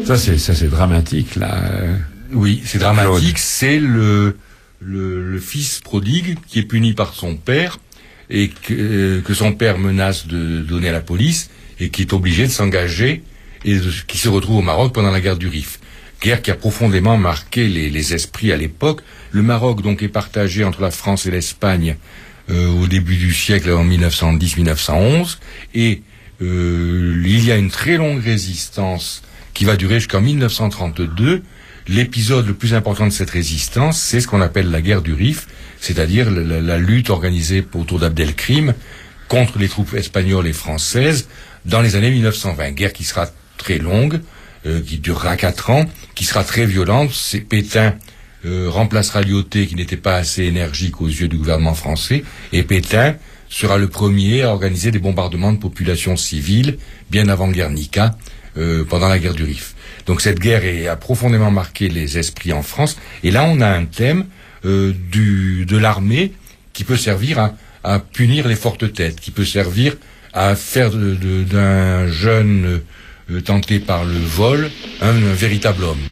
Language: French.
Ça c'est dramatique là. Oui, c'est dramatique. C'est le fils prodigue qui est puni par son père et que son père menace de donner à la police et qui est obligé de s'engager et qui se retrouve au Maroc pendant la guerre du Rif. Guerre qui a profondément marqué les esprits à l'époque. Le Maroc donc est partagé entre la France et l'Espagne au début du siècle, en 1910-1911, et il y a une très longue résistance qui va durer jusqu'en 1932. L'épisode le plus important de cette résistance, c'est ce qu'on appelle la guerre du Rif, c'est-à-dire la lutte organisée autour d'Abdelkrim contre les troupes espagnoles et françaises dans les années 1920. Guerre qui sera très longue, qui durera 4 ans, qui sera très violente. Pétain remplacera Lyautey, qui n'était pas assez énergique aux yeux du gouvernement français, et Pétain sera le premier à organiser des bombardements de populations civiles, bien avant Guernica, pendant la guerre du Rif. Donc cette guerre a profondément marqué les esprits en France, et là on a un thème de l'armée qui peut servir à punir les fortes têtes, qui peut servir à faire d'un jeune tenté par le vol un véritable homme.